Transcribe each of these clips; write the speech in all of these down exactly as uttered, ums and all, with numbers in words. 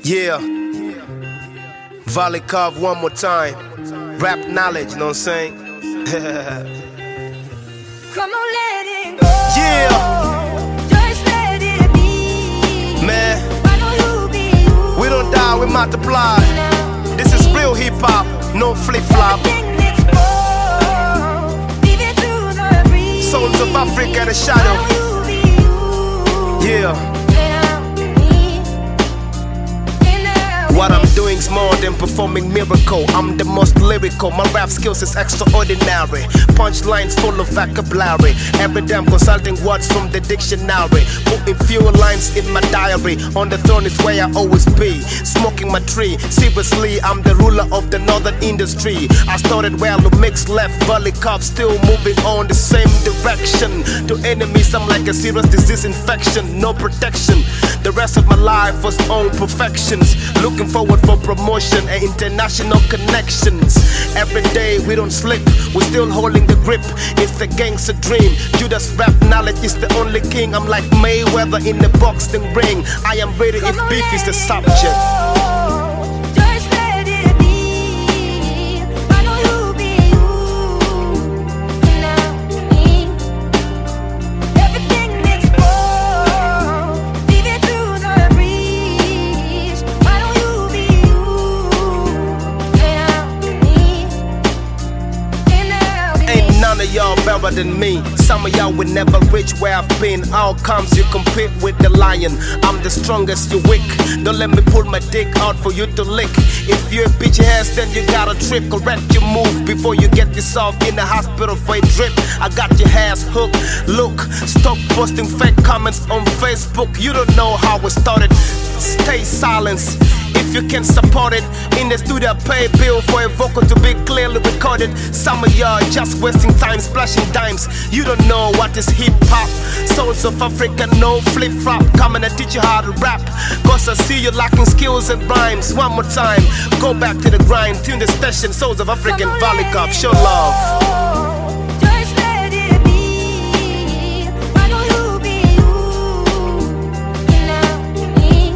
Yeah. Valikov one more time. Rap knowledge, you know what I'm saying? Come on, let it go. Yeah. Just let it be. Man, I know you'll be you. we don't die, we multiply. This is real hip hop, no flip flop. Everything exposed. Leave it to the breeze. Souls of Africa, the shadow. I know you'll be you. Yeah. Without me. Without What I'm doing is more than performing miracle. I'm the most lyrical. My rap skills is extraordinary. Punchlines full of vocabulary. Every day I'm consulting words from the dictionary. Putting few lines in my diary. On the throne is where I always be. Smoking my tree. Seriously, I'm the ruler of the northern industry. I started well to mix left. Valikov still moving on the same direction. To enemies, I'm like a serious disease infection. No protection. The rest of my life was on perfections. Looking forward for promotion and international connections. Every day we don't slip, we're still holding the grip. It's the gangster dream. Judas rap knowledge is the only king. I'm like Mayweather in the boxing ring. I am ready if beef is the subject. Just let it be. I know you'll be you. Without me. Everything exposed. Leave it to the breeze. I know you'll be you. Without me. Without me. Ain't none of y'all better than me. Some of y'all will never reach where I've been. Outcomes you compete with the lion. I'm the strongest, you weak. Don't let me pull my dick out for you to lick. If you're a bitch ass, then you gotta trip. Correct your move before you get yourself in the hospital for a drip. I got your ass hooked. Look, stop posting fake comments on Facebook. You don't know how it started. Stay silent if you can support it. In the studio, pay bill for a vocal to be clearly recorded. Some of y'all just wasting time splashing dimes. You don't know what is hip hop. Souls of Africa, no flip flop. Coming to teach you how to rap. Cause I see you lacking skills and rhymes. One more time, go back to the grind. Tune the station, Souls of African Valikov. Show love. Just let it be. I know you'll be you. Without me.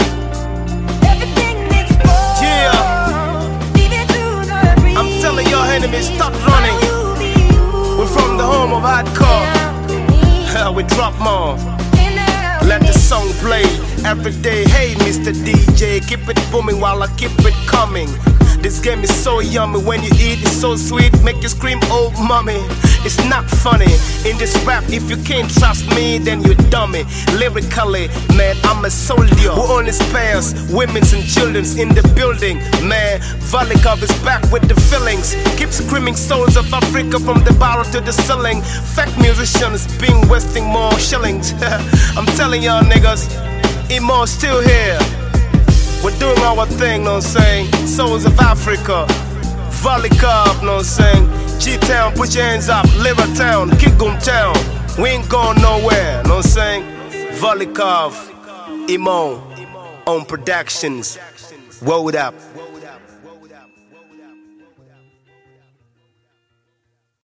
Everything exposed. Yeah. Leave it to the breeze. I'm telling your enemies, stop I running. know you'll be you. We're from the home of hardcore. Without me. Hell, we drop more. Without Let me. the song play every day. Hey, Mister D J, keep it booming while I keep it coming. This game is so yummy. When you eat, it's so sweet. Make you scream, oh mommy. It's not funny. In this rap, if you can't trust me, then you dummy. Lyrically, man, I'm a soldier who only spares women's and children's in the building. Man, Valikov is back with the feelings. Keep screaming Souls of Africa from the barrel to the ceiling. Fake musicians being wasting more shillings. I'm telling y'all niggas, Emo still here. We're doing our thing, know what I'm saying? Souls of Africa, Valikov, know what I'm saying? G-Town, put your hands up, Lyra Town, Kigum Town. We ain't going nowhere, know what I'm saying? Valikov, Emo, on productions, Wold Up.